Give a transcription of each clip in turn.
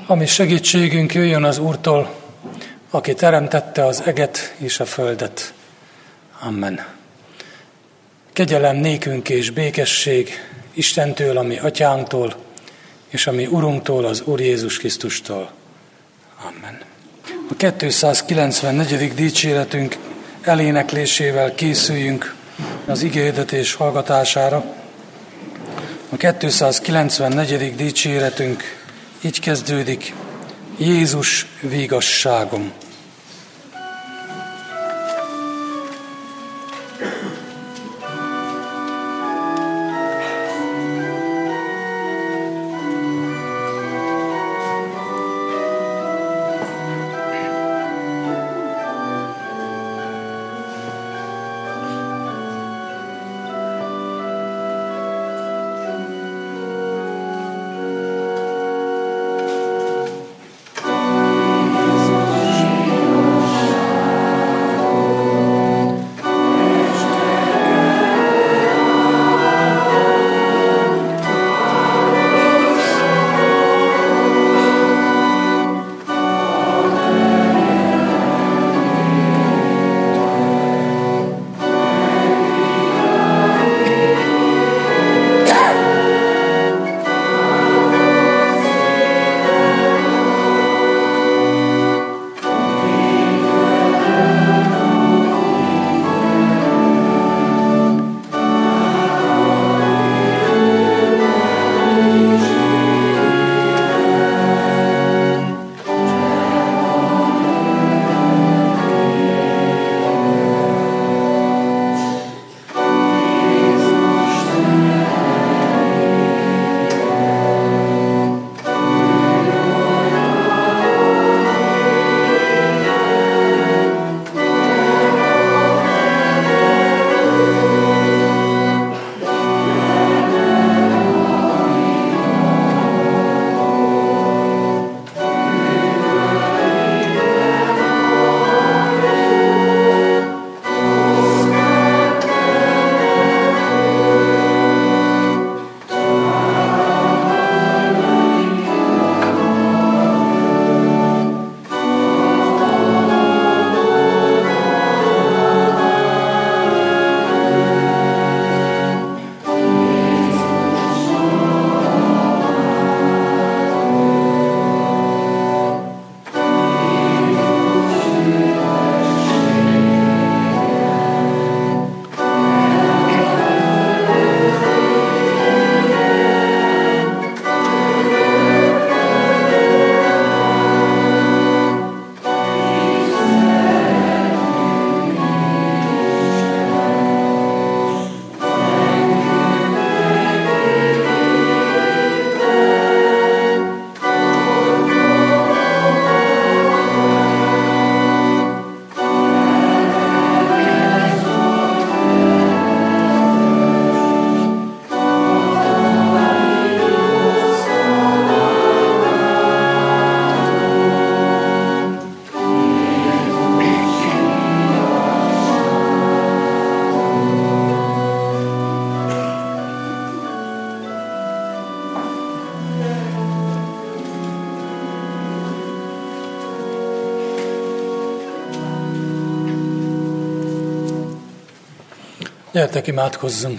Ami segítségünk jöjjön az Úrtól, aki teremtette az eget és a földet. Amen. Kegyelem nékünk és békesség Istentől, ami Atyánktól, és ami Urunktól, az Úr Jézus Krisztustól. Amen. A 294. dicséretünk eléneklésével készüljünk az igéhirdetés hallgatására. A 294. dicséretünk így kezdődik: Jézus vigasságom. Gyertek, imádkozzunk!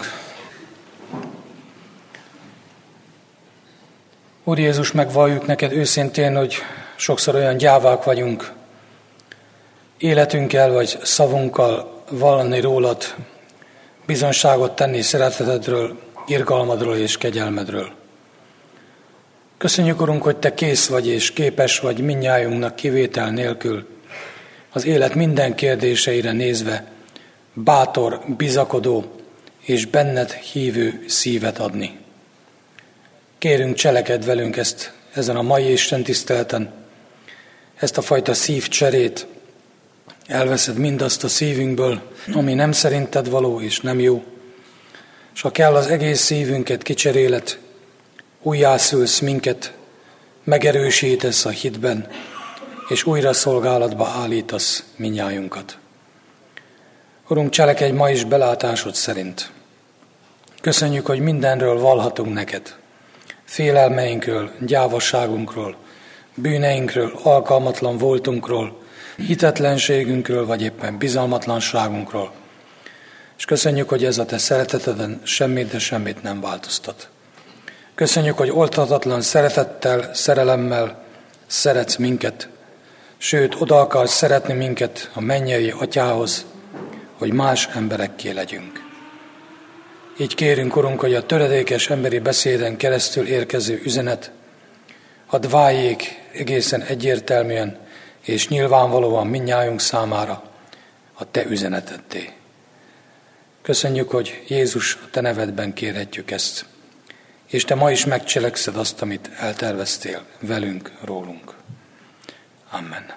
Úr Jézus, megvalljuk neked őszintén, hogy sokszor olyan gyávák vagyunk, életünkkel vagy szavunkkal vallani rólad, bizonyságot tenni szeretetedről, irgalmadról és kegyelmedről. Köszönjük, Urunk, hogy te kész vagy és képes vagy mindnyájunknak kivétel nélkül az élet minden kérdéseire nézve bátor, bizakodó és benned hívő szívet adni. Kérünk, cselekedd velünk ezen a mai istentiszteleten, ezt a fajta szívcserét, elveszed mindazt a szívünkből, ami nem szerinted való és nem jó, és ha kell, az egész szívünket kicseréled, újjászülsz minket, megerősítesz a hitben, és újra szolgálatba állítasz mindnyájunkat. Urunk, cselekedj ma is belátásod szerint. Köszönjük, hogy mindenről vallhatunk neked. Félelmeinkről, gyávasságunkról, bűneinkről, alkalmatlan voltunkról, hitetlenségünkről, vagy éppen bizalmatlanságunkról. És köszönjük, hogy ez a te szereteteden semmit, de semmit nem változtat. Köszönjük, hogy oldhatatlan szeretettel, szerelemmel szeretsz minket, sőt, oda akarsz szeretni minket a mennyei atyához, hogy más emberekké legyünk. Így kérünk, Urunk, hogy a töredékes emberi beszéden keresztül érkező üzenet hadd váljék egészen egyértelműen és nyilvánvalóan mindnyájunk számára a te üzeneteddé. Köszönjük, hogy Jézus, a te nevedben kérhetjük ezt, és te ma is megcselekszed azt, amit elterveztél velünk, rólunk. Amen.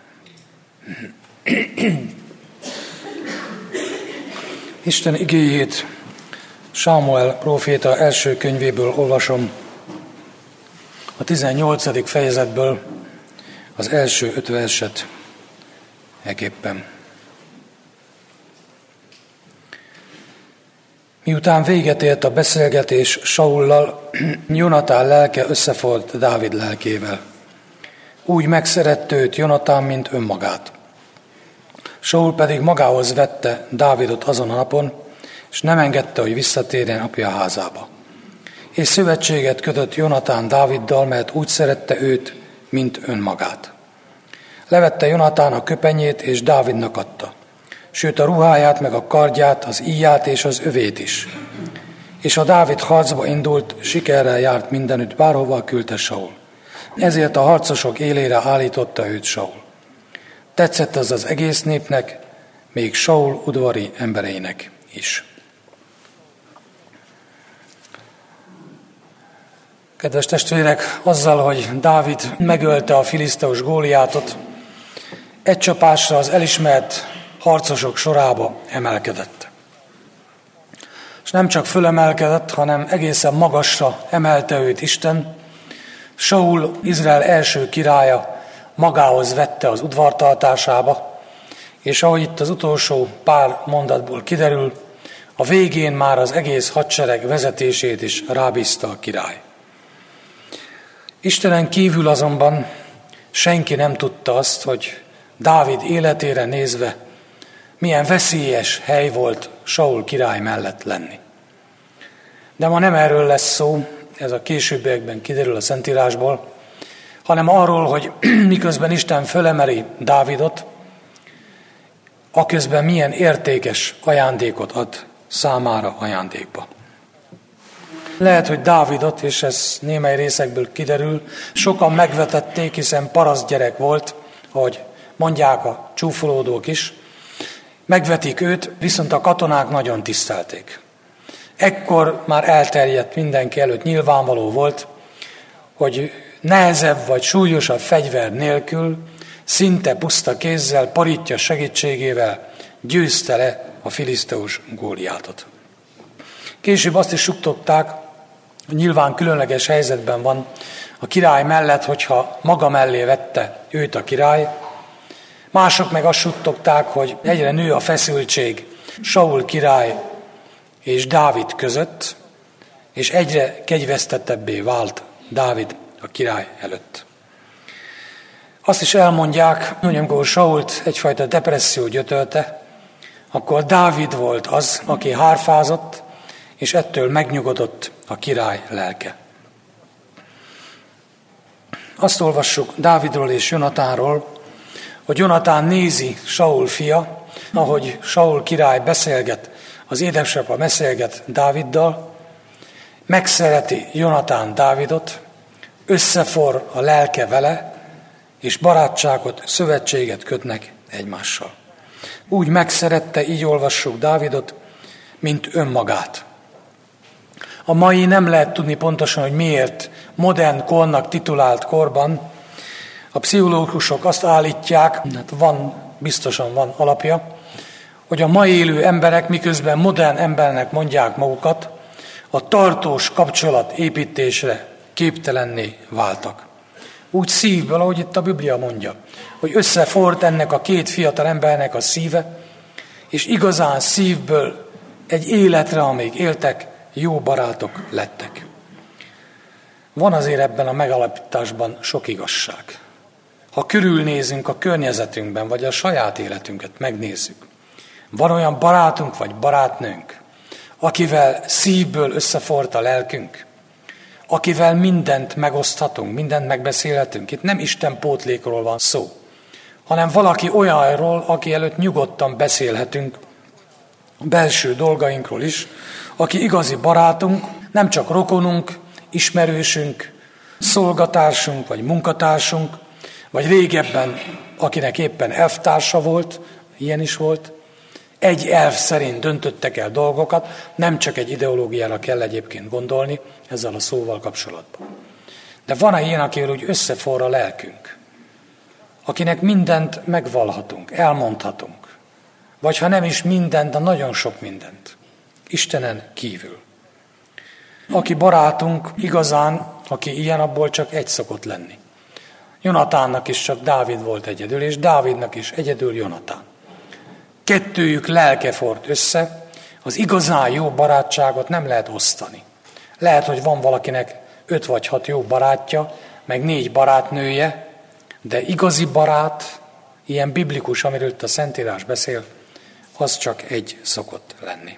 Isten igéjét Sámuel próféta első könyvéből olvasom, a 18. fejezetből az első 5 verset eképpen. Miután véget ért a beszélgetés Saullal, Jonatán lelke összeforrt Dávid lelkével. Úgy megszerette őt Jonatán, mint önmagát. Saul pedig magához vette Dávidot azon a napon, és nem engedte, hogy visszatérjen apja házába. És szövetséget kötött Jonatán Dáviddal, mert úgy szerette őt, mint önmagát. Levette Jonatán a köpenyét, és Dávidnak adta, sőt a ruháját, meg a kardját, az íját és az övét is. És a Dávid harcba indult, sikerrel járt mindenütt, bárhova küldte Saul. Ezért a harcosok élére állította őt Saul. Tetszett az az egész népnek, még Saul udvari embereinek is. Kedves testvérek, azzal, hogy Dávid megölte a filiszteus Góliátot, egy csapásra az elismert harcosok sorába emelkedett. És nem csak fölemelkedett, hanem egészen magasra emelte őt Isten. Saul, Izrael első királya, magához vette az udvartartásába, és ahogy itt az utolsó pár mondatból kiderül, a végén már az egész hadsereg vezetését is rábízta a király. Istenen kívül azonban senki nem tudta azt, hogy Dávid életére nézve milyen veszélyes hely volt Saul király mellett lenni. De ma nem erről lesz szó, ez a későbbiekben kiderül a Szentírásból, hanem arról, hogy miközben Isten fölemeli Dávidot, aközben milyen értékes ajándékot ad számára ajándékba. Lehet, hogy Dávidot, és ez némely részekből kiderül, sokan megvetették, hiszen parasztgyerek volt, ahogy mondják a csúfolódók is. Megvetik őt, viszont a katonák nagyon tisztelték. Ekkor már elterjedt mindenki előtt, nyilvánvaló volt, hogy nehezebb vagy súlyosabb fegyver nélkül, szinte puszta kézzel, parítja segítségével győzte le a filiszteus Góliátot. Később azt is suttogták, hogy nyilván különleges helyzetben van a király mellett, hogyha maga mellé vette őt a király. Mások meg azt suttogták, hogy egyre nő a feszültség Saul király és Dávid között, és egyre kegyvesztettebbé vált Dávid a király előtt. Azt is elmondják, hogy amikor Sault egyfajta depresszió gyötölte, akkor Dávid volt az, aki hárfázott, és ettől megnyugodott a király lelke. Azt olvassuk Dávidról és Jonatánról, hogy Jonatán nézi Saul fia, ahogy Saul király beszélget, az édesapa beszélget Dáviddal, megszereti Jonatán Dávidot, összeforr a lelke vele, és barátságot, szövetséget kötnek egymással. Úgy megszerette, így olvassuk Dávidot, mint önmagát. A mai nem lehet tudni pontosan, hogy miért modern kornak titulált korban. A pszichológusok azt állítják, hát biztosan van alapja, hogy a mai élő emberek, miközben modern embernek mondják magukat, a tartós kapcsolat építésre képtelenné váltak. Úgy szívből, ahogy itt a Biblia mondja, hogy összeforrt ennek a két fiatal embernek a szíve, és igazán szívből egy életre, amíg éltek, jó barátok lettek. Van azért ebben a megalapításban sok igazság. Ha körülnézünk a környezetünkben, vagy a saját életünket megnézzük, van olyan barátunk vagy barátnőnk, akivel szívből összeforrt a lelkünk, akivel mindent megoszthatunk, mindent megbeszélhetünk. Itt nem Isten pótlékról van szó, hanem valaki olyanról, aki előtt nyugodtan beszélhetünk a belső dolgainkról is, aki igazi barátunk, nem csak rokonunk, ismerősünk, szolgatársunk vagy munkatársunk, vagy régebben, akinek éppen elvtársa volt, ilyen is volt, egy elv szerint döntöttek el dolgokat, nem csak egy ideológiára kell egyébként gondolni ezzel a szóval kapcsolatban. De van ilyen, akivel úgy összeforr a lelkünk, akinek mindent megvalhatunk, elmondhatunk, vagy ha nem is mindent, de nagyon sok mindent, Istenen kívül. Aki barátunk igazán, aki ilyen, abból csak egy szokott lenni. Jonatánnak is csak Dávid volt egyedül, és Dávidnak is egyedül Jonatán. Kettőjük lelke forrt össze, az igazán jó barátságot nem lehet osztani. Lehet, hogy van valakinek 5 vagy 6 jó barátja, meg 4 barátnője, de igazi barát, ilyen biblikus, amiről itt a Szentírás beszél, az csak egy szokott lenni.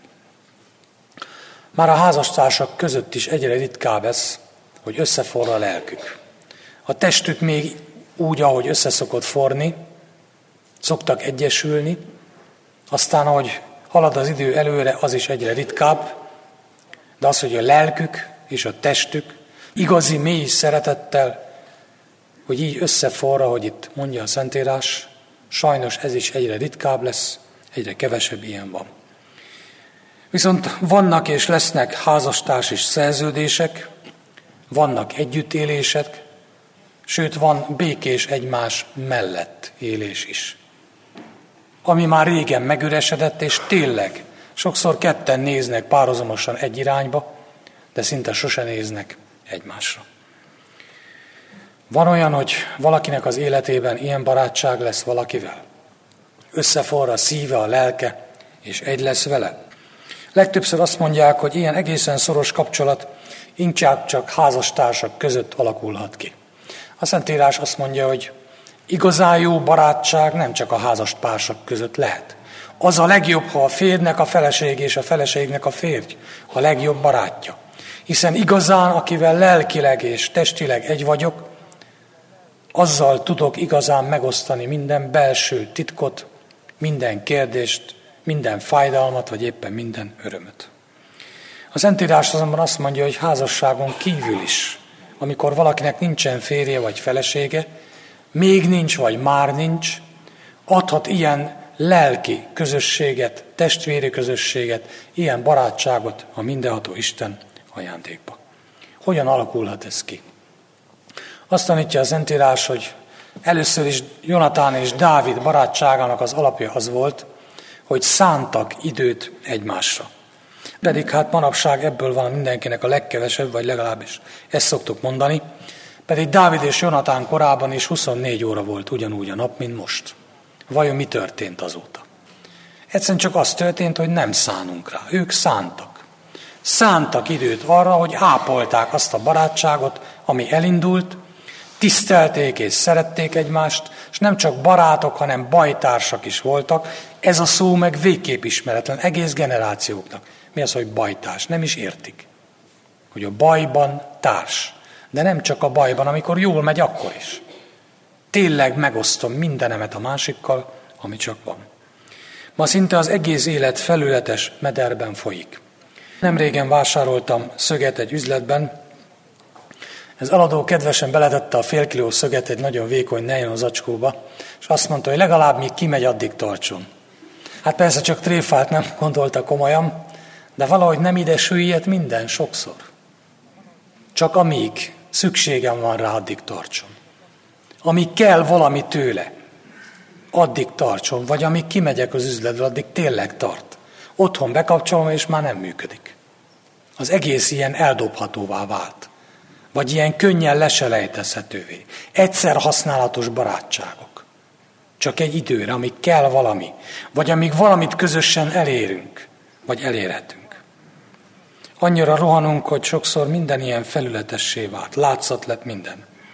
Már a házastársak között is egyre ritkább ez, hogy összeforr a lelkük. A testük még úgy, ahogy összeszokott forni, szoktak egyesülni, aztán, ahogy halad az idő előre, az is egyre ritkább, de az, hogy a lelkük és a testük igazi, mély szeretettel, hogy így összeforra, hogy itt mondja a Szentírás, sajnos ez is egyre ritkább lesz, egyre kevesebb ilyen van. Viszont vannak és lesznek házastárs és szerződések, vannak együttélések, sőt van békés egymás mellett élés is. Ami már régen megüresedett, és tényleg sokszor ketten néznek párhuzamosan egy irányba, de szinte sose néznek egymásra. Van olyan, hogy valakinek az életében ilyen barátság lesz valakivel. Összeforr a szíve, a lelke, és egy lesz vele. Legtöbbször azt mondják, hogy ilyen egészen szoros kapcsolat inkább csak házastársak között alakulhat ki. A Szentírás azt mondja, hogy igazán jó barátság nem csak a házastársak között lehet. Az a legjobb, ha a férjnek a feleség és a feleségnek a férj a legjobb barátja. Hiszen igazán, akivel lelkileg és testileg egy vagyok, azzal tudok igazán megosztani minden belső titkot, minden kérdést, minden fájdalmat, vagy éppen minden örömöt. A Szentírás azonban azt mondja, hogy házasságon kívül is, amikor valakinek nincsen férje vagy felesége, még nincs, vagy már nincs, adhat ilyen lelki közösséget, testvéri közösséget, ilyen barátságot a mindenható Isten ajándékba. Hogyan alakulhat ez ki? Azt tanítja a Szentírás, hogy először is Jonatán és Dávid barátságának az alapja az volt, hogy szántak időt egymásra. Pedig hát manapság ebből van mindenkinek a legkevesebb, vagy legalábbis ezt szoktuk mondani, pedig Dávid és Jonatán korában is 24 óra volt ugyanúgy a nap, mint most. Vajon mi történt azóta? Egyszerűen csak az történt, hogy nem szánunk rá. Ők szántak. Szántak időt arra, hogy ápolták azt a barátságot, ami elindult, tisztelték és szerették egymást, és nem csak barátok, hanem bajtársak is voltak. Ez a szó meg végképp ismeretlen egész generációknak. Mi az, hogy bajtárs? Nem is értik, hogy a bajban társ. De nem csak a bajban, amikor jól megy, akkor is. Tényleg megosztom mindenemet a másikkal, ami csak van. Ma szinte az egész élet felületes mederben folyik. Nemrégen vásároltam szöget egy üzletben. Ez eladó kedvesen beletette a fél kiló szöget egy nagyon vékony nejlon zacskóba, és azt mondta, hogy legalább míg kimegy, addig tartson. Hát persze csak tréfált, nem gondolta komolyan, de valahogy nem ide süllyedt minden sokszor. Csak amíg szükségem van rá, addig tartson. Amíg kell valami tőle, addig tartson, vagy amíg kimegyek az üzletről, addig tényleg tart. Otthon bekapcsolom, és már nem működik. Az egész ilyen eldobhatóvá vált. Vagy ilyen könnyen leselejtezhetővé. Egyszer használatos barátságok. Csak egy időre, amíg kell valami, vagy amíg valamit közösen elérünk, vagy elérhetünk. Annyira rohanunk, hogy sokszor minden ilyen felületessé vált, látszat lett minden.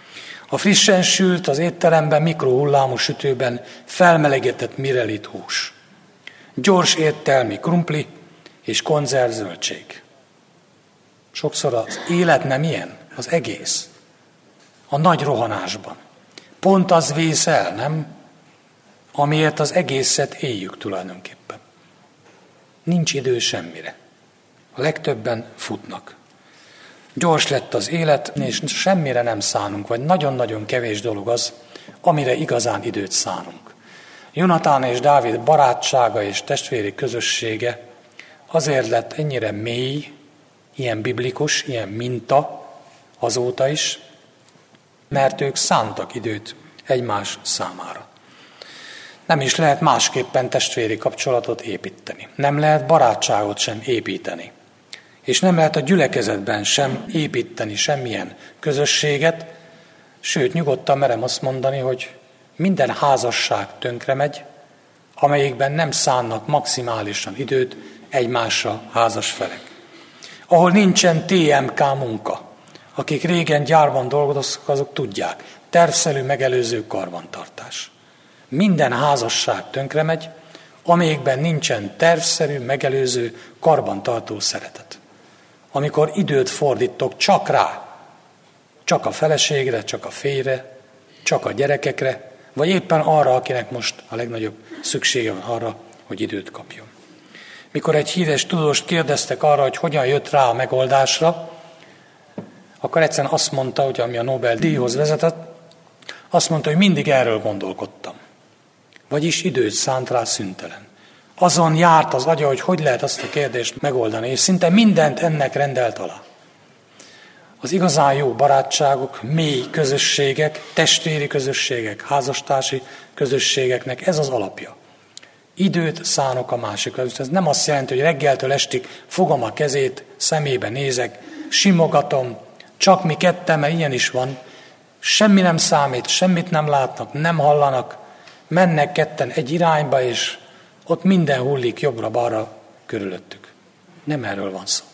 A frissen sült, az étteremben mikrohullámú sütőben felmelegített mirelit hús. Gyors éttelmi krumpli és konzervzöldség. Sokszor az élet nem ilyen, az egész. A nagy rohanásban. Pont az vész el, nem? Amiért az egészet éljük tulajdonképpen. Nincs idő semmire. A legtöbben futnak. Gyors lett az élet, és semmire nem szánunk, vagy nagyon-nagyon kevés dolog az, amire igazán időt szánunk. Jonatán és Dávid barátsága és testvéri közössége azért lett ennyire mély, ilyen biblikus, ilyen minta azóta is, mert ők szántak időt egymás számára. Nem is lehet másképpen testvéri kapcsolatot építeni. Nem lehet barátságot sem építeni. És nem lehet a gyülekezetben sem építeni semmilyen közösséget, sőt, nyugodtan merem azt mondani, hogy minden házasság tönkre megy, amelyikben nem szánnak maximálisan időt egymásra házas felek. Ahol nincsen TMK munka, akik régen gyárban dolgoztak, azok tudják, tervszerű megelőző karbantartás. Minden házasság tönkre megy, amelyikben nincsen tervszerű megelőző karbantartó szeretet. Amikor időt fordítok csak rá, csak a feleségre, csak a férjre, csak a gyerekekre, vagy éppen arra, akinek most a legnagyobb szüksége van arra, hogy időt kapjon. Mikor egy híres tudóst kérdeztek arra, hogy hogyan jött rá a megoldásra, akkor egyszerűen azt mondta, hogy ami a Nobel-díjhoz vezetett, azt mondta, hogy mindig erről gondolkodtam. Vagyis időt szánt rá szüntelen. Azon járt az agya, hogy lehet azt a kérdést megoldani, és szinte mindent ennek rendelt alá. Az igazán jó barátságok, mély közösségek, testvéri közösségek, házastársi közösségeknek ez az alapja. Időt szánok a másikra. Ez nem azt jelenti, hogy reggeltől estig fogom a kezét, szemébe nézek, simogatom, csak mi ketten, mert ilyen is van. Semmi nem számít, semmit nem látnak, nem hallanak, mennek ketten egy irányba, és ott minden hullik jobbra-balra körülöttük. Nem erről van szó.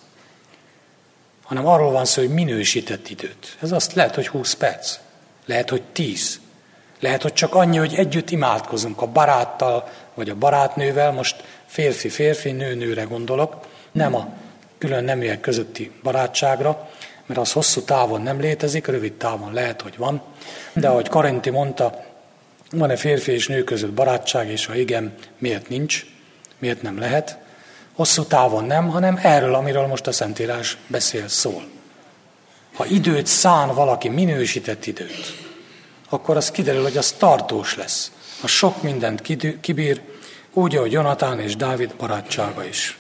Hanem arról van szó, hogy minősített időt. Ez azt lehet, hogy 20 perc, lehet, hogy 10. Lehet, hogy csak annyi, hogy együtt imádkozunk a baráttal, vagy a barátnővel, most férfi-férfi, nő-nőre gondolok, nem a külön neműek közötti barátságra, mert az hosszú távon nem létezik, rövid távon lehet, hogy van, de ahogy Karinti mondta, van-e férfi és nő között barátság, és ha igen, miért nincs, miért nem lehet? Hosszú távon nem, hanem erről, amiről most a Szentírás beszél, szól. Ha időt szán valaki, minősített időt, akkor az kiderül, hogy az tartós lesz. Ha sok mindent kibír, úgy, ahogy Jonatán és Dávid barátsága is.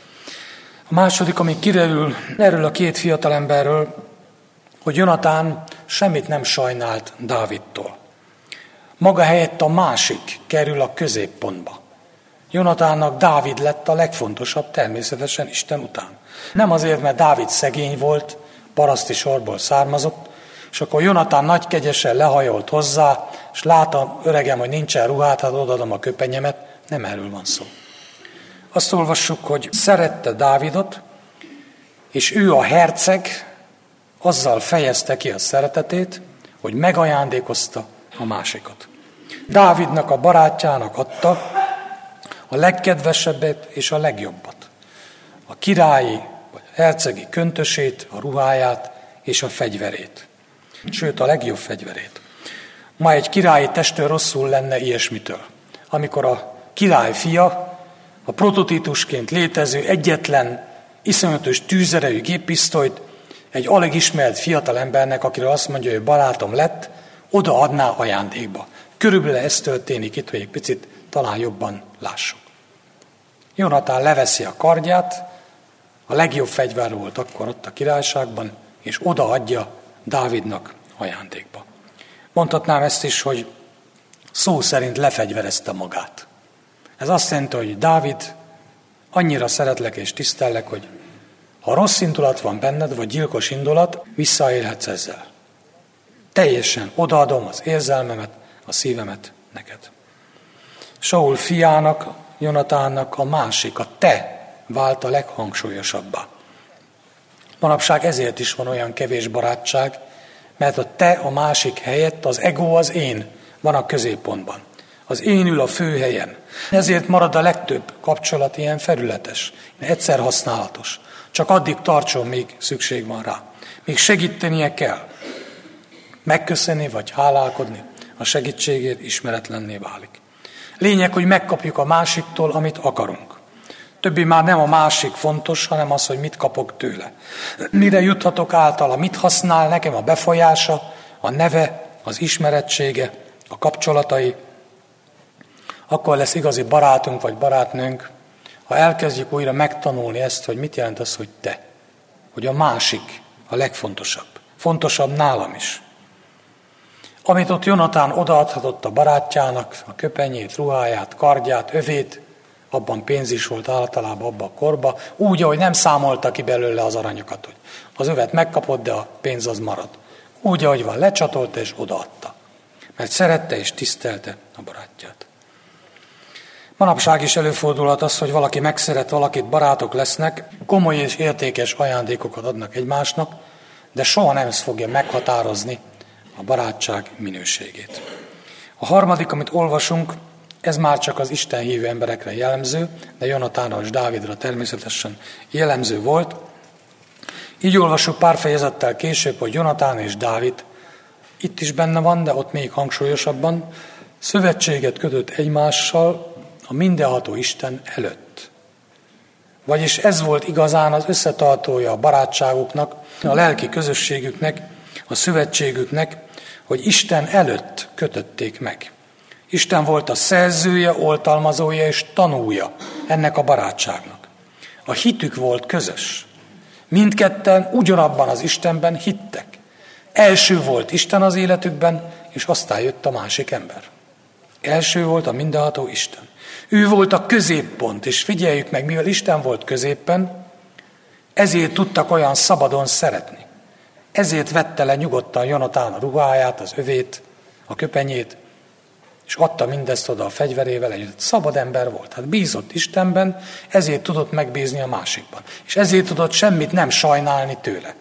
A második, ami kiderül erről a két fiatalemberről, hogy Jonatán semmit nem sajnált Dávidtól. Maga helyett a másik kerül a középpontba. Jonatánnak Dávid lett a legfontosabb, természetesen Isten után. Nem azért, mert Dávid szegény volt, paraszti sorból származott, és akkor Jonatán nagykegyesen lehajolt hozzá, és látta, öregem, hogy nincsen ruhát, hát odaadom a köpenyemet. Nem erről van szó. Azt olvassuk, hogy szerette Dávidot, és ő a herceg azzal fejezte ki a szeretetét, hogy megajándékozta a másikat. Dávidnak a barátjának adta a legkedvesebbet és a legjobbat. A királyi vagy a hercegi köntösét, a ruháját és a fegyverét. Sőt, a legjobb fegyverét. Ma egy királyi testőr rosszul lenne ilyesmitől. Amikor a király fia, a prototípusként létező egyetlen iszonyatos tűzerejű géppisztolyt egy alig ismert fiatalembernek, akiről azt mondja, hogy barátom lett, odaadná ajándékba. Körülbelül ez történik itt, hogy egy picit talán jobban lássuk. Jonatán leveszi a kardját, a legjobb fegyver volt akkor ott a királyságban, és odaadja Dávidnak ajándékba. Mondhatnám ezt is, hogy szó szerint lefegyverezte magát. Ez azt jelenti, hogy Dávid, annyira szeretlek és tisztellek, hogy ha rossz indulat van benned, vagy gyilkos indulat, visszaélhetsz ezzel. Teljesen odaadom az érzelmemet, a szívemet neked. Saul fiának, Jonatánnak a másik, a te vált a leghangsúlyosabbá. Manapság ezért is van olyan kevés barátság, Mert a te a másik helyett az ego, az én van a középpontban. Az én ül a fő helyen. Ezért marad a legtöbb kapcsolat ilyen felületes, egyszer használatos. Csak addig tartson, még szükség van rá. Még segítenie kell. Megköszönni vagy hálálkodni a segítségért ismeretlenné válik. Lényeg, hogy megkapjuk a másiktól, amit akarunk. Többi már nem a másik fontos, hanem az, hogy mit kapok tőle. Mire juthatok általa, mit használ nekem a befolyása, a neve, az ismerettsége, a kapcsolatai. Akkor lesz igazi barátunk vagy barátnőnk, ha elkezdjük újra megtanulni ezt, hogy mit jelent az, hogy te. Hogy a másik a legfontosabb. Fontosabb nálam is. Amit ott Jonatán odaadhatott a barátjának, a köpenyét, ruháját, kardját, övét, abban pénz is volt általában abban a korban, úgy, ahogy nem számolta ki belőle az aranyokat, hogy az övet megkapott, de a pénz az marad. Úgy, ahogy van, lecsatolta és odaadta. Mert szerette és tisztelte a barátját. Manapság is előfordulhat az, hogy valaki megszeret valakit, barátok lesznek, komoly és értékes ajándékokat adnak egymásnak, de soha nem fogja meghatározni a barátság minőségét. A harmadik, amit olvasunk, ez már csak az Isten hívő emberekre jellemző, de Jonatánra és Dávidra természetesen jellemző volt. Így olvasjuk pár fejezettel később, hogy Jonatán és Dávid itt is benne van, de ott még hangsúlyosabban szövetséget kötött egymással a mindenható Isten előtt. Vagyis ez volt igazán az összetartója a barátságuknak, a lelki közösségüknek, a szövetségüknek, hogy Isten előtt kötötték meg. Isten volt a szerzője, oltalmazója és tanúja ennek a barátságnak. A hitük volt közös. Mindketten ugyanabban az Istenben hittek. Első volt Isten az életükben, és aztán jött a másik ember. Első volt a mindenható Isten. Ő volt a középpont, és figyeljük meg, mivel Isten volt középpen, ezért tudtak olyan szabadon szeretni. Ezért vette le nyugodtan Jonatán a ruháját, az övét, a köpenyét, és adta mindezt oda a fegyverével együtt. Szabad ember volt. Hát bízott Istenben, ezért tudott megbízni a másikban. És ezért tudott semmit nem sajnálni tőle.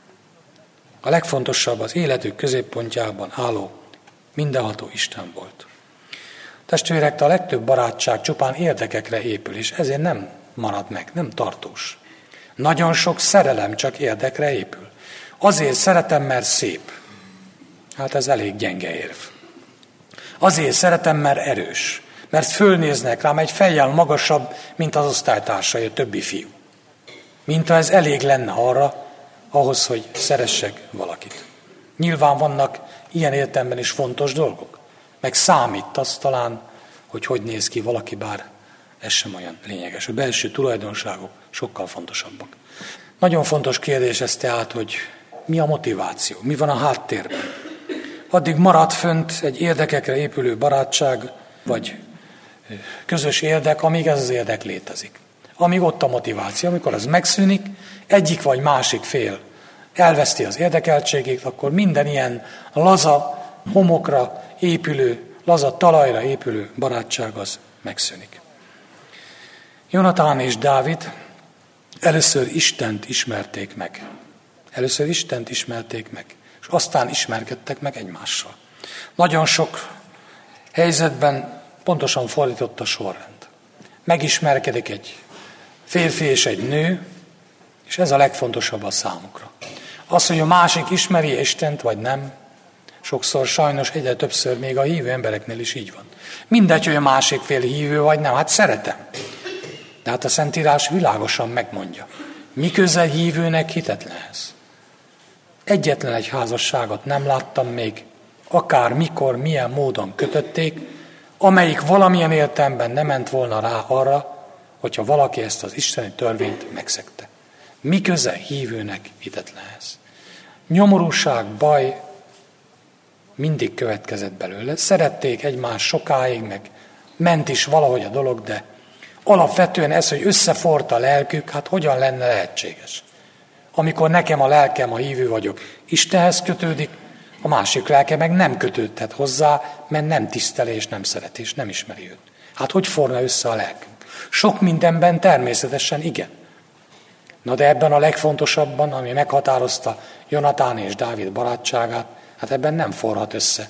A legfontosabb az életük középpontjában álló mindenható Isten volt. Testvérek, a legtöbb barátság csupán érdekekre épül, és ezért nem marad meg, nem tartós. Nagyon sok szerelem csak érdekre épül. Azért szeretem, mert szép. Hát ez elég gyenge érv. Azért szeretem, mert erős. Mert fölnéznek rám, egy fejjel magasabb, mint az osztálytársai, a többi fiú. Mint ha ez elég lenne arra, ahhoz, hogy szeressek valakit. Nyilván vannak ilyen értelemben is fontos dolgok. Meg számít az talán, hogy néz ki valaki, bár ez sem olyan lényeges. A belső tulajdonságok sokkal fontosabbak. Nagyon fontos kérdés ez tehát, hogy mi a motiváció, mi van a háttérben. Addig marad fönt egy érdekekre épülő barátság, vagy közös érdek, amíg ez az érdek létezik. Amíg ott a motiváció, amikor az megszűnik, egyik vagy másik fél elveszti az érdekeltségét, akkor minden ilyen laza homokra épülő, laza talajra épülő barátság az megszűnik. Jonatán és Dávid először Istent ismerték meg. Először Istent ismerték meg, és aztán ismerkedtek meg egymással. Nagyon sok helyzetben pontosan fordított a sorrend. Megismerkedik egy férfi és egy nő, és ez a legfontosabb a számukra. Az, hogy a másik ismeri Istent, vagy nem, sokszor sajnos egyre többször még a hívő embereknél is így van. Mindegy, hogy a másik fél hívő, vagy nem, hát szeretem. De hát a Szentírás világosan megmondja. Mi köze hívőnek hitetlenhez? Egyetlen egy házasságot nem láttam még, akár, mikor, milyen módon kötötték, amelyik valamilyen értelemben nem ment volna rá arra, hogyha valaki ezt az isteni törvényt megszegte. Mi köze hívőnek hitetlenhez? Nyomorúság, baj mindig következett belőle. Szerették egymást sokáig, meg ment is valahogy a dolog, de alapvetően ez, hogy összefort a lelkük, hát hogyan lenne lehetséges? Amikor nekem a lelkem, a hívő vagyok, Istenhez kötődik, a másik lelke meg nem kötődhet hozzá, mert nem tiszteli és nem szereti, és nem ismeri őt. Hát hogy forna össze a lelkünk? Sok mindenben természetesen igen. Na de ebben a legfontosabban, ami meghatározta Jonatán és Dávid barátságát, hát ebben nem forhat össze.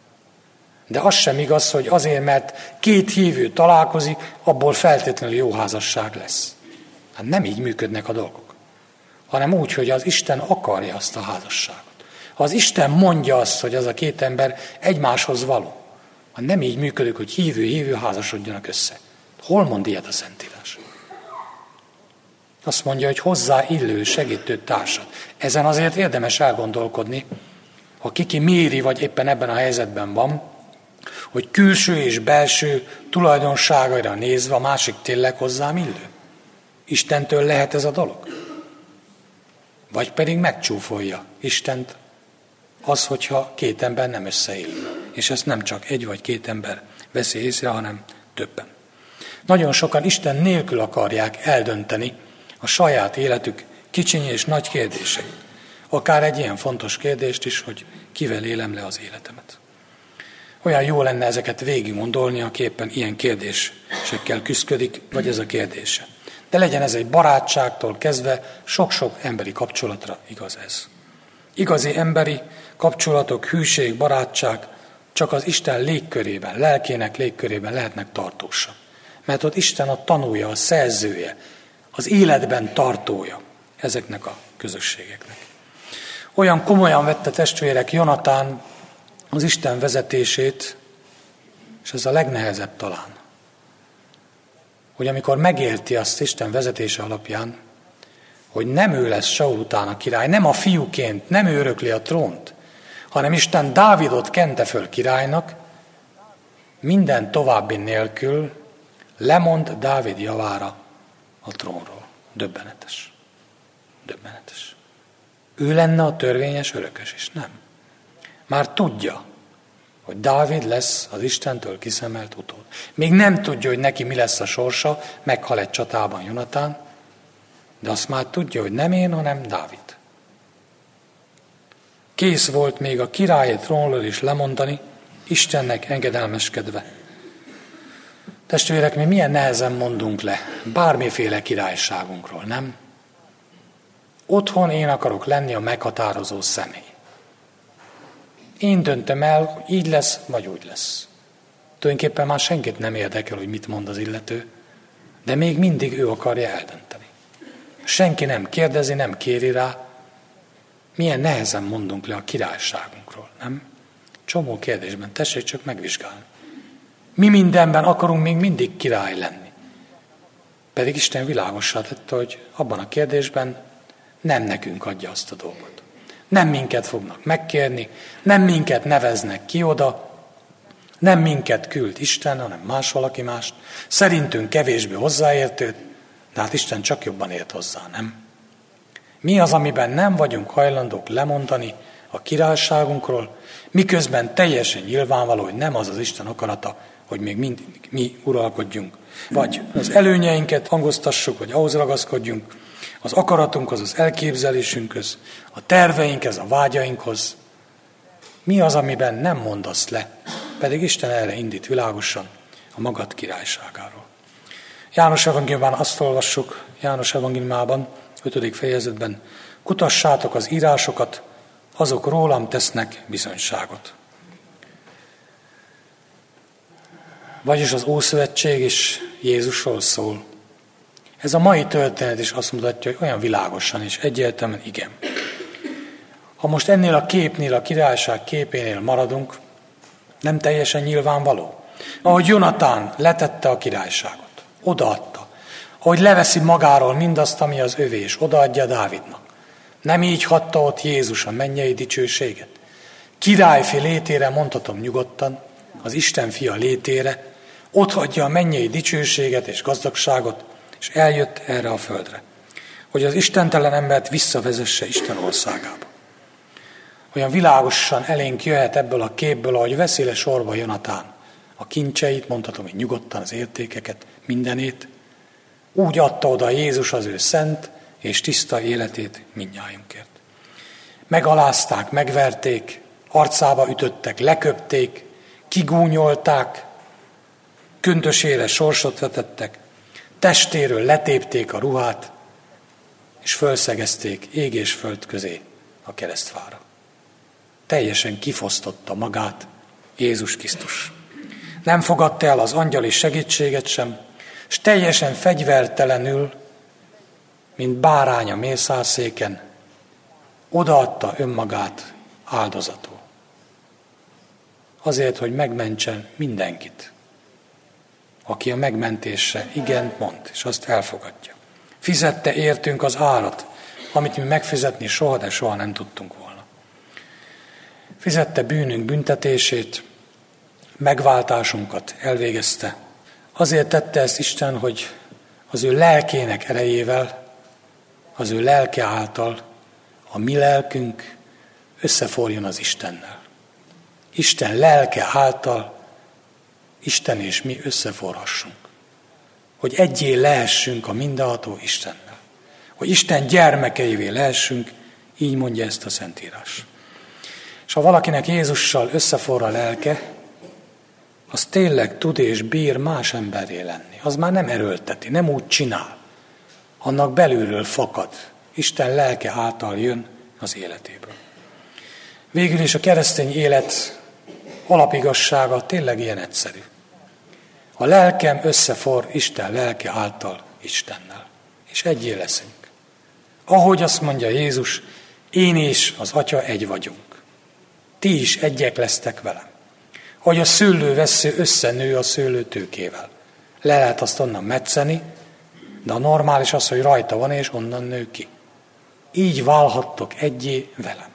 De az sem igaz, hogy azért, mert két hívő találkozik, abból feltétlenül jó házasság lesz. Hát nem így működnek a dolgok, hanem úgy, hogy az Isten akarja azt a házasságot. Ha az Isten mondja azt, hogy az a két ember egymáshoz való, ha nem így működik, hogy hívő házasodjanak össze. Hol mond ilyet a Szentírás? Azt mondja, hogy hozzá illő segítő társat. Ezen azért érdemes elgondolkodni, ha kiki méri, vagy éppen ebben a helyzetben van, hogy külső és belső tulajdonságaira nézve a másik tényleg hozzám illő. Istentől lehet ez a dolog? Vagy pedig megcsúfolja Istent az, hogyha két ember nem összeél. És ezt nem csak egy vagy két ember veszi észre, hanem többen. Nagyon sokan Isten nélkül akarják eldönteni a saját életük kicsiny és nagy kérdéseit. Akár egy ilyen fontos kérdést is, hogy kivel élem le az életemet. Olyan jó lenne ezeket végig gondolni, aki éppen ilyen kérdésekkel küszködik, vagy ez a kérdése. De legyen ez egy barátságtól kezdve sok-sok emberi kapcsolatra igaz ez. Igazi emberi kapcsolatok, hűség, barátság csak az Isten légkörében, lelkének légkörében lehetnek tartósak. Mert ott Isten a tanúja, a szerzője, az életben tartója ezeknek a közösségeknek. Olyan komolyan vette testvérek Jonatán az Isten vezetését, és ez a legnehezebb talán, hogy amikor megérti azt Isten vezetése alapján, hogy nem ő lesz Saul után a király, nem a fiúként, nem ő örökli a trónt, hanem Isten Dávidot kente föl királynak, minden további nélkül lemond Dávid javára a trónról. Döbbenetes. Döbbenetes. Ő lenne a törvényes örökös is, nem. Már tudja, hogy Dávid lesz az Istentől kiszemelt utód. Még nem tudja, hogy neki mi lesz a sorsa, meghal egy csatában Jonatán, de azt már tudja, hogy nem én, hanem Dávid. Kész volt még a királyi trónról is lemondani, Istennek engedelmeskedve. Testvérek, mi milyen nehezen mondunk le bármiféle királyságunkról, nem? Otthon én akarok lenni a meghatározó személy. Én döntöm el, hogy így lesz, vagy úgy lesz. Tulajdonképpen már senkit nem érdekel, hogy mit mond az illető, de még mindig ő akarja eldönteni. Senki nem kérdezi, nem kéri rá, milyen nehezen mondunk le a királyságunkról, nem? Csomó kérdésben, tessék csak megvizsgálni. Mi mindenben akarunk még mindig király lenni. Pedig Isten világossá tette, hogy abban a kérdésben nem nekünk adja azt a dolgot. Nem minket fognak megkérni, nem minket neveznek ki oda, nem minket küld Isten, hanem más valaki mást. Szerintünk kevésbé hozzáértőt, de hát Isten csak jobban ért hozzá, nem? Mi az, amiben nem vagyunk hajlandók lemondani a királyságunkról, miközben teljesen nyilvánvaló, hogy nem az az Isten akarata, hogy még mindig mi uralkodjunk. Vagy az előnyeinket hangoztassuk, vagy ahhoz ragaszkodjunk, az akaratunkhoz, az elképzelésünkhöz, a terveinkhez, a vágyainkhoz. Mi az, amiben nem mondasz le, pedig Isten erre indít világosan a magad királyságáról. János evangéliumában azt olvassuk, János evangéliumában, 5. fejezetben, kutassátok az írásokat, azok rólam tesznek bizonyságot. Vagyis az Ószövetség is Jézusról szól. Ez a mai történet is azt mutatja, hogy olyan világosan és egyértelműen igen. Ha most ennél a képnél, a királyság képénél maradunk, nem teljesen nyilvánvaló. Ahogy Jonatán letette a királyságot, odaadta. Ahogy leveszi magáról mindazt, ami az övé, és odaadja Dávidnak. Nem így hagyta ott Jézus a mennyei dicsőséget. Királyfi létére mondhatom nyugodtan, az Isten fia létére, ott hagyja a mennyei dicsőséget és gazdagságot, és eljött erre a földre, hogy az istentelen embert visszavezesse Isten országába. Olyan világosan elénk jöhet ebből a képből, ahogy veszi le sorba Jonatán a kincseit, mondhatom, hogy nyugodtan az értékeket, mindenét, úgy adta oda Jézus az ő szent és tiszta életét mindnyájunkért. Megalázták, megverték, arcába ütöttek, leköpték, kigúnyolták, köntösére sorsot vetettek, testéről letépték a ruhát, és fölszegezték ég és föld közé a keresztfára. Teljesen kifosztotta magát Jézus Krisztus. Nem fogadta el az angyali segítséget sem, és teljesen fegyvertelenül, mint bárány a mészárszéken, odaadta önmagát áldozatul. Azért, hogy megmentsen mindenkit, aki a megmentésre igent mond, és azt elfogadja. Fizette értünk az árat, amit mi megfizetni soha, de soha nem tudtunk volna. Fizette bűnünk büntetését, megváltásunkat elvégezte. Azért tette ezt Isten, hogy az ő lelkének erejével, az ő lelke által a mi lelkünk összeforjon az Istennel. Isten lelke által Isten és mi összeforhassunk. Hogy egyé lehessünk a mindenható Istennel. Hogy Isten gyermekeivé lehessünk, így mondja ezt a Szentírás. És ha valakinek Jézussal összeforr a lelke, az tényleg tud és bír más emberré lenni. Az már nem erőlteti, nem úgy csinál. Annak belülről fakad. Isten lelke által jön az életéből. Végül is a keresztény élet alapigassága tényleg ilyen egyszerű. A lelkem összeforr Isten lelke által Istennel. És egyé leszünk. Ahogy azt mondja Jézus, én és az Atya egy vagyunk. Ti is egyek lesztek velem. Hogy a szőlővessző összenő a szőlőtőkével. Le lehet azt onnan metszeni, de a normális az, hogy rajta van, és onnan nő ki. Így válhattok egyé velem.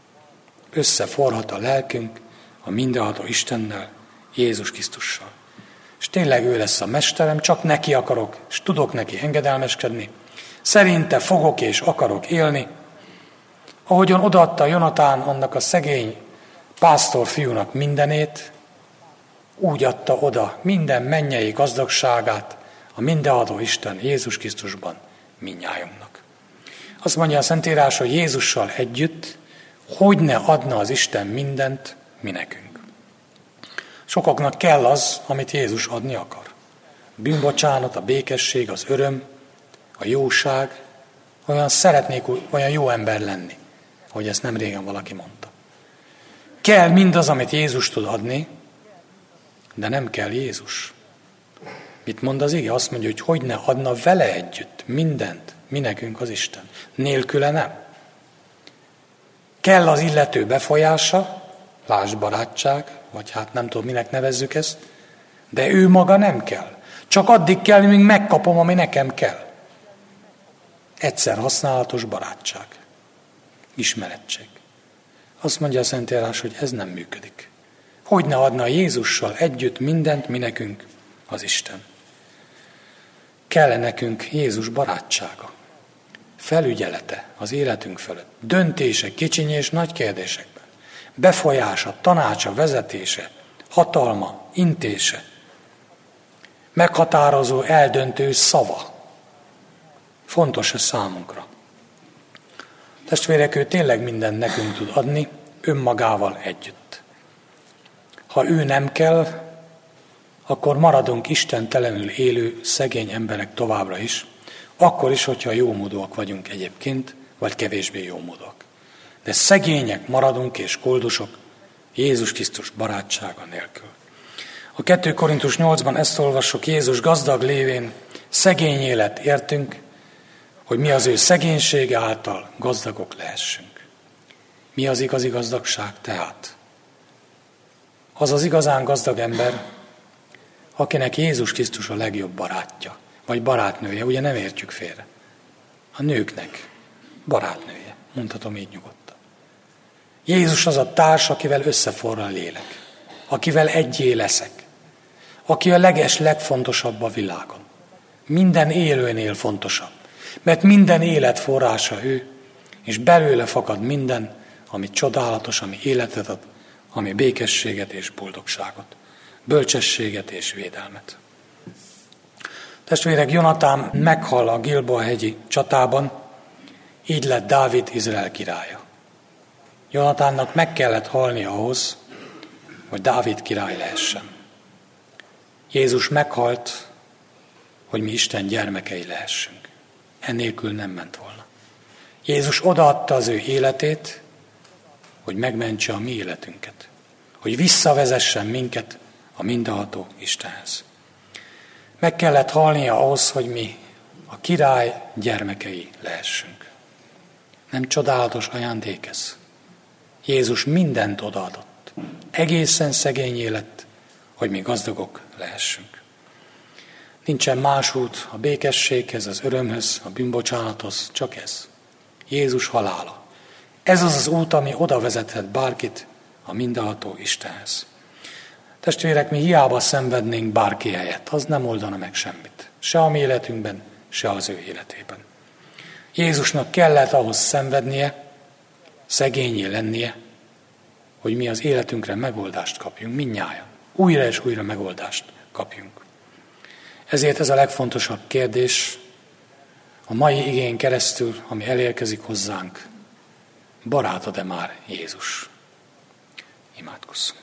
Összeforhat a lelkünk a mindenható Istennel, Jézus Krisztussal. És tényleg ő lesz a mesterem, csak neki akarok, és tudok neki engedelmeskedni. Szerinte fogok és akarok élni. Ahogyan odaadta Jonatán annak a szegény pásztor fiúnak mindenét, úgy adta oda minden mennyei gazdagságát a mindenható Isten Jézus Krisztusban mindnyájunknak. Azt mondja a Szentírás, hogy Jézussal együtt hogy ne adna az Isten mindent mi nekünk. Sokaknak kell az, amit Jézus adni akar. A bűnbocsánat, a békesség, az öröm, a jóság. Olyan szeretnék olyan jó ember lenni, ahogy ezt nem régen valaki mondta. Kell mindaz, amit Jézus tud adni, de nem kell Jézus. Mit mond az ige? Azt mondja, hogy ne adna vele együtt mindent, mi nekünk az Isten. Nélküle nem. Kell az illető befolyása, lásd barátság, vagy hát nem tudom, minek nevezzük ezt, de ő maga nem kell. Csak addig kell, míg megkapom, ami nekem kell. Egyszer használatos barátság, ismerettség. Azt mondja a Szentírás, hogy ez nem működik. Hogy ne adna Jézussal együtt mindent mi nekünk az Isten. Kell nekünk Jézus barátsága, felügyelete az életünk fölött, döntése kicsiny és nagy kérdésekben, befolyása, tanácsa, vezetése, hatalma, intése, meghatározó, eldöntő szava. Fontos ez számunkra. Testvérek, ő tényleg mindent nekünk tud adni, önmagával együtt. Ha ő nem kell, akkor maradunk istentelenül élő szegény emberek továbbra is, akkor is, hogyha jómódúak vagyunk egyébként, vagy kevésbé jómódúak. De szegények maradunk és koldusok Jézus Krisztus barátsága nélkül. A 2 Korintus 8-ban ezt olvassuk, Jézus gazdag lévén szegény élet értünk, hogy mi az ő szegénysége által gazdagok lehessünk. Mi az igazi gazdagság tehát? Az az igazán gazdag ember, akinek Jézus Krisztus a legjobb barátja, vagy barátnője, ugye nem értjük félre. A nőknek barátnője, mondhatom így nyugodtan. Jézus az a társ, akivel összeforr a lélek, akivel egyé leszek, aki a legfontosabb a világon. Minden élőnél fontosabb, mert minden élet forrása ő, és belőle fakad minden, ami csodálatos, ami életet ad, ami békességet és boldogságot, bölcsességet és védelmet. Testvérek, Jonatán meghal a Gilboa-hegyi csatában, így lett Dávid Izrael királya. Jonatánnak meg kellett halni ahhoz, hogy Dávid király lehessen. Jézus meghalt, hogy mi Isten gyermekei lehessünk. Ennélkül nem ment volna. Jézus odaadta az ő életét, hogy megmentse a mi életünket, hogy visszavezessen minket a mindenható Istenhez. Meg kellett halnia ahhoz, hogy mi a király gyermekei lehessünk. Nem csodálatos ajándék ez? Jézus mindent odaadott. Egészen szegény lett, hogy mi gazdagok lehessünk. Nincsen más út a békességhez, az örömhöz, a bűnbocsánathoz, csak ez. Jézus halála. Ez az az út, ami oda vezethet bárkit a mindenható Istenhez. Testvérek, mi hiába szenvednénk bárki helyett, az nem oldana meg semmit. Se a mi életünkben, se az ő életében. Jézusnak kellett ahhoz szenvednie, szegényé lennie, hogy mi az életünkre megoldást kapjunk, mindnyájan. Újra és újra megoldást kapjunk. Ezért ez a legfontosabb kérdés a mai igén keresztül, ami elérkezik hozzánk. Barátod-e már Jézus? Imádkozzunk.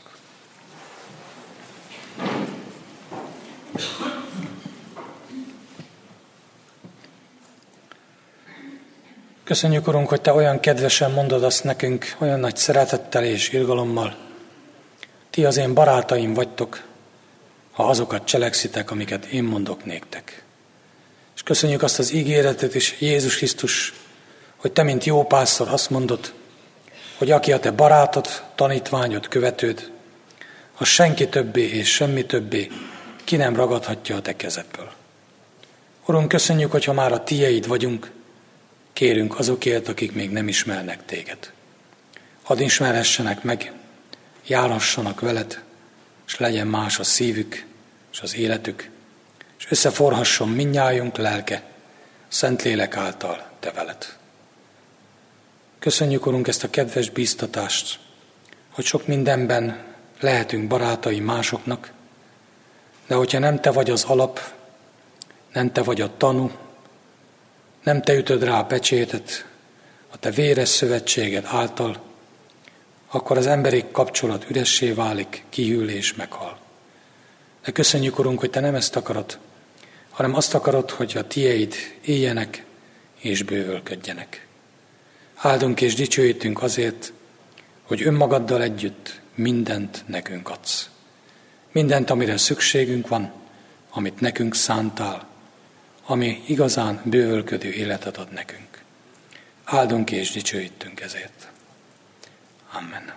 Köszönjük, Urunk, hogy Te olyan kedvesen mondod azt nekünk, olyan nagy szeretettel és irgalommal. Ti az én barátaim vagytok, ha azokat cselekszitek, amiket én mondok néktek. És köszönjük azt az ígéretet is, Jézus Krisztus, hogy Te, mint jó pásztor, azt mondod, hogy aki a Te barátod, tanítványod, követőd, az senki többé és semmi többé ki nem ragadhatja a Te kezedből. Urunk, köszönjük, hogy ha már a Tieid vagyunk, kérünk azokért, akik még nem ismernek Téged. Hadd ismerhessenek meg, járhassanak veled, és legyen más a szívük és az életük, és összeforhasson mindnyájunk lelke, Szentlélek által Te veled. Köszönjük, Urunk, ezt a kedves bíztatást, hogy sok mindenben lehetünk barátai másoknak, de hogyha nem Te vagy az alap, nem Te vagy a tanú, nem Te ütöd rá a pecsétet a Te véres szövetséged által, akkor az emberi kapcsolat üressé válik, kihűl és meghal. De köszönjük, Urunk, hogy Te nem ezt akarod, hanem azt akarod, hogy a Tieid éljenek és bővölködjenek. Áldunk és dicsőítünk azért, hogy önmagaddal együtt mindent nekünk adsz. Mindent, amire szükségünk van, amit nekünk szántál, ami igazán bővölködő életet ad nekünk. Áldunk és dicsőítünk ezért. Amen.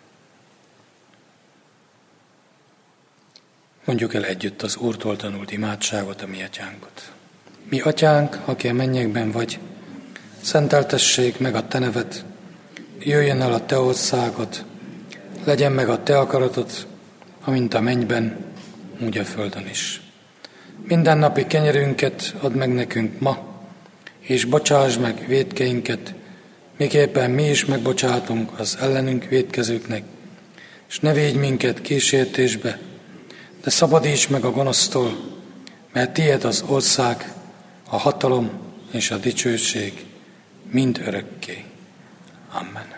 Mondjuk el együtt az Úrtól tanult imádságot, a mi atyánkot. Mi atyánk, aki a mennyekben vagy, szenteltessék meg a Te neved, jöjjön el a Te országod, legyen meg a Te akaratod, amint a mennyben, úgy a földön is. Mindennapi kenyerünket add meg nekünk ma, és bocsásd meg vétkeinket, miképpen mi is megbocsátunk az ellenünk vétkezőknek, és ne védj minket kísértésbe, de szabadíts meg a gonosztól, mert tiéd az ország, a hatalom és a dicsőség mind örökké. Amen.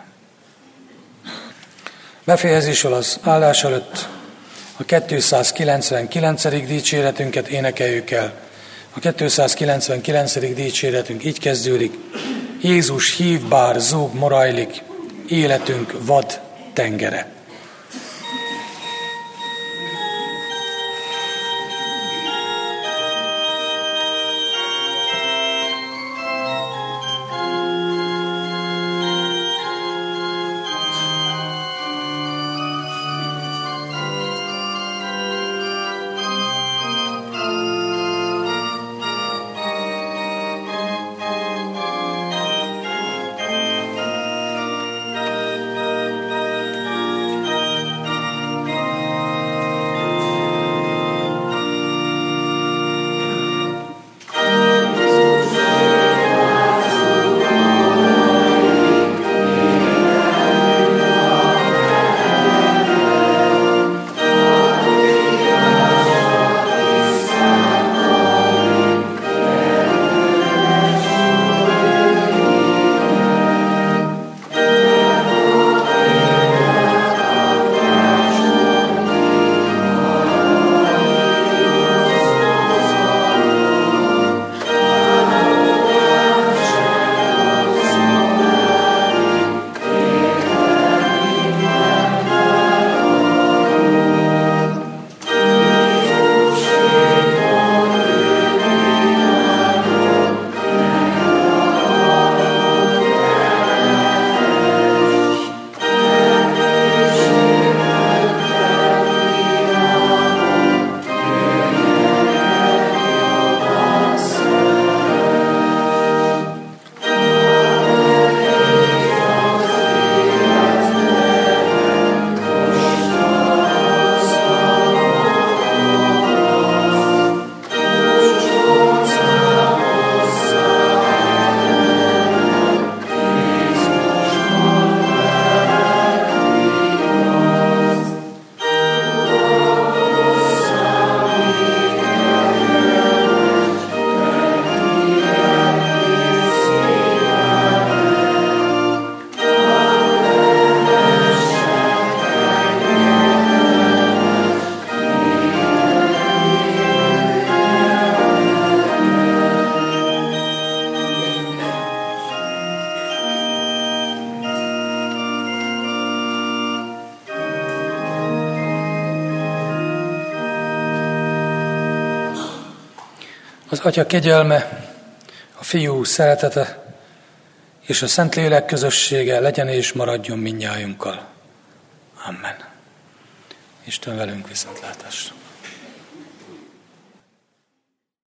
Befejezésül az állás előtt a 299. dicséretünket énekeljük el. A 299. dicséretünk így kezdődik. Jézus hív, bár zúg, morajlik, életünk vad tengere. Az Atya kegyelme, a Fiú szeretete és a Szentlélek közössége legyen és maradjon mindnyájunkkal. Amen. Isten velünk, viszontlátásra.